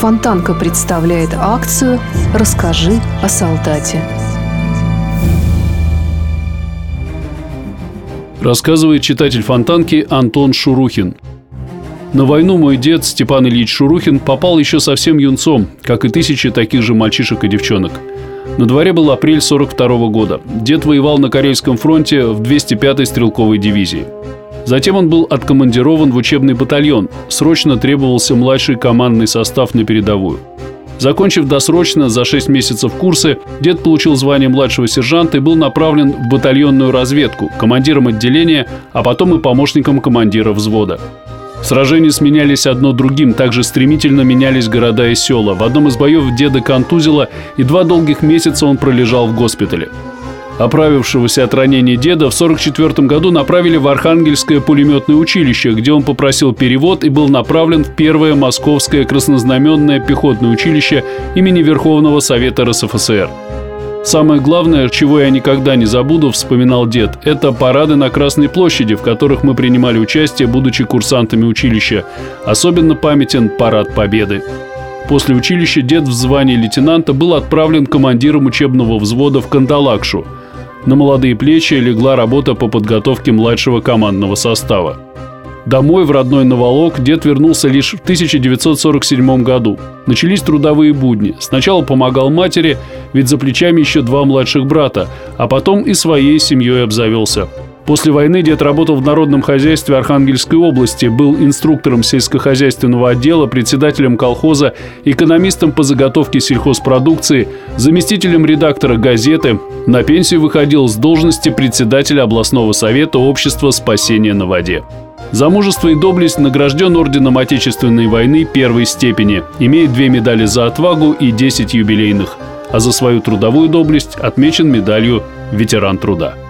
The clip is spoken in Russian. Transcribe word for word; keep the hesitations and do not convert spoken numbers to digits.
Фонтанка представляет акцию «Расскажи о солдате». Рассказывает читатель Фонтанки Антон Шурухин. На войну мой дед Степан Ильич Шурухин попал еще совсем юнцом, как и тысячи таких же мальчишек и девчонок. На дворе был апрель сорок второго года. Дед воевал на Карельском фронте в двести пятой стрелковой дивизии. Затем он был откомандирован в учебный батальон. Срочно требовался младший командный состав на передовую. Закончив досрочно за шесть месяцев курсы, дед получил звание младшего сержанта и был направлен в батальонную разведку, командиром отделения, а потом и помощником командира взвода. Сражения сменялись одно другим, также стремительно менялись города и села. В одном из боев деда контузило, и два долгих месяца он пролежал в госпитале. Оправившегося от ранения деда в сорок четвёртом году направили в Архангельское пулеметное училище, где он попросил перевод и был направлен в первое Московское краснознаменное пехотное училище имени Верховного Совета РСФСР. «Самое главное, чего я никогда не забуду, — вспоминал дед, — это парады на Красной площади, в которых мы принимали участие, будучи курсантами училища. Особенно памятен парад Победы». После училища дед в звании лейтенанта был отправлен командиром учебного взвода в Кандалакшу. На молодые плечи легла работа по подготовке младшего командного состава. Домой, в родной Наволок, дед вернулся лишь в тысяча девятьсот сорок седьмом году. Начались трудовые будни. Сначала помогал матери, ведь за плечами еще два младших брата, а потом и своей семьей обзавелся. После войны дед работал в народном хозяйстве Архангельской области, был инструктором сельскохозяйственного отдела, председателем колхоза, экономистом по заготовке сельхозпродукции, заместителем редактора газеты. На пенсию выходил с должности председателя областного совета общества «Спасение на воде». За мужество и доблесть награжден орденом Отечественной войны первой степени, имеет две медали за отвагу и десять юбилейных, а за свою трудовую доблесть отмечен медалью «Ветеран труда».